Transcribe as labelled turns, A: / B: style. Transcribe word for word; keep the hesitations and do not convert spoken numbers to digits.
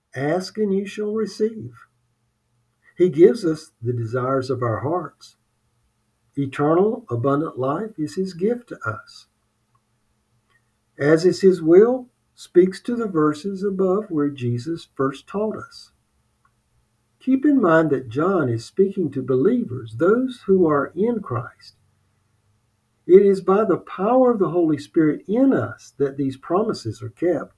A: Ask and you shall receive. He gives us the desires of our hearts. Eternal, abundant life is his gift to us. As is his will, speaks to the verses above where Jesus first taught us. Keep in mind that John is speaking to believers, those who are in Christ. It is by the power of the Holy Spirit in us that these promises are kept.